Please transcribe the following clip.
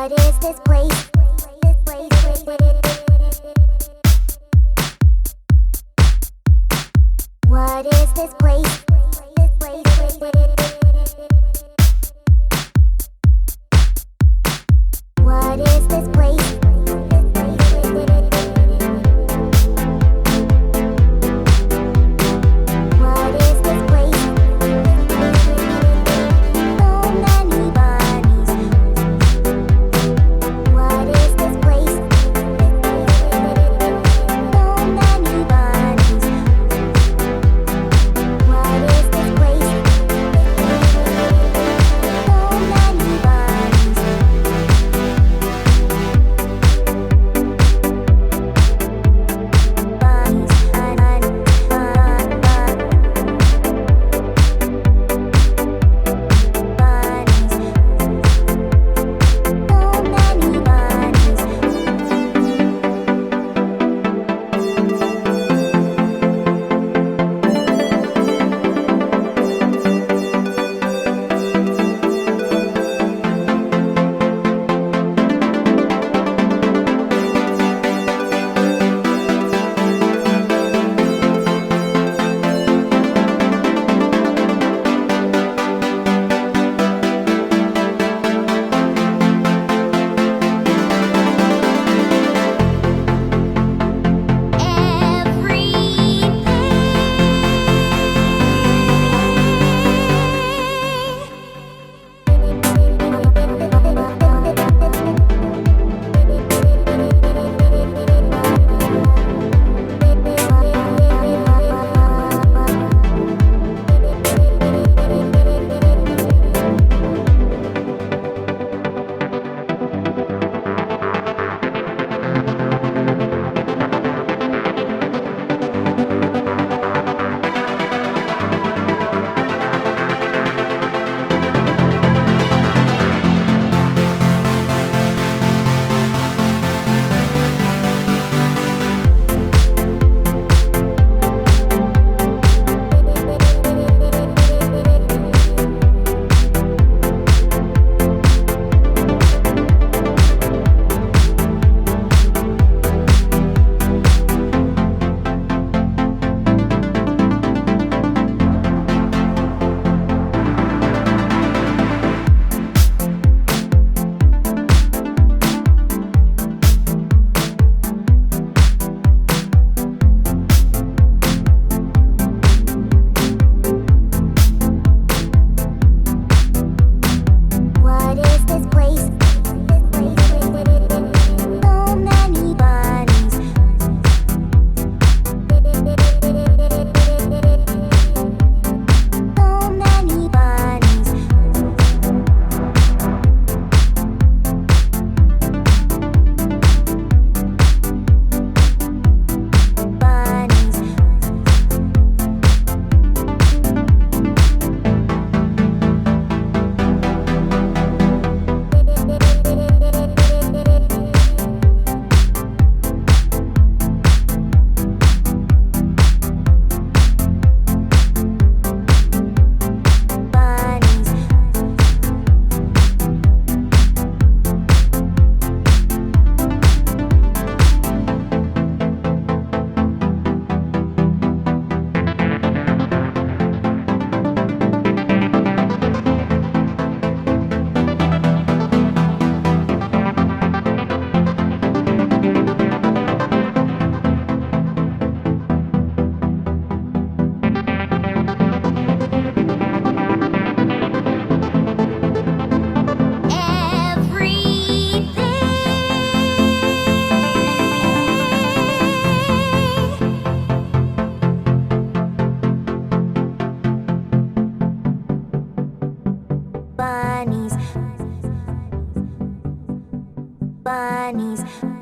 What is this place? What is this place? What is this place? What is this place? So many bodies. What is this place? So many bodies. What is this place? So many bodies. What is this place? So many bodies. So many bodies. Bodies. Bodies. Bunnies. Bunnies.